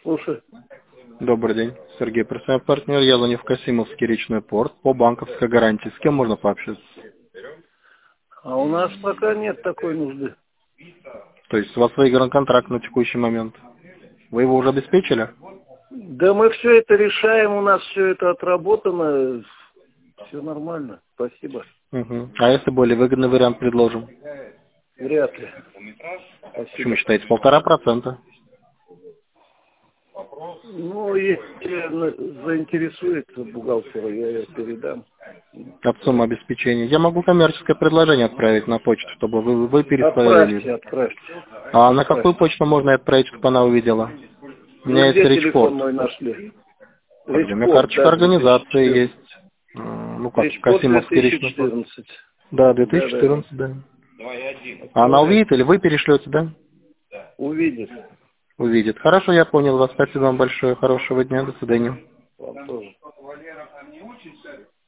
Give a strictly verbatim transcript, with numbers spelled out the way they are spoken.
Слушай. Добрый день. Сергей, представляю партнер. Я звоню в Касимовский речной порт по банковской гарантии. С кем можно пообщаться? А у нас пока нет такой нужды. То есть у вас выигран контракт на текущий момент. Вы его уже обеспечили? Да мы все это решаем, у нас все это отработано. Все нормально. Спасибо. Угу. А если более выгодный вариант предложим? Вряд ли. Почему Спасибо. считаете? Полтора процента. Ну, если заинтересуется бухгалтера, я ее передам. От суммы обеспечения. Я могу коммерческое предложение отправить на почту, чтобы вы, вы Отправьте, пересмотрели. отправьте. А на отправьте. какую почту можно отправить, чтобы она увидела? У меня Вы есть где Ричпорт. телефон мой нашли? У меня Речпорт, карточка да, организации две тысячи четырнадцать. есть. М, Ну как, Речпорт Касимовский речной порт. две тысячи четырнадцать. Да, Да, да, да. две тысячи четырнадцать, да. А она увидит или вы перешлете, да? Увидит. Увидит. Хорошо, я понял вас. Спасибо вам большое. Хорошего дня. До свидания. Вам тоже.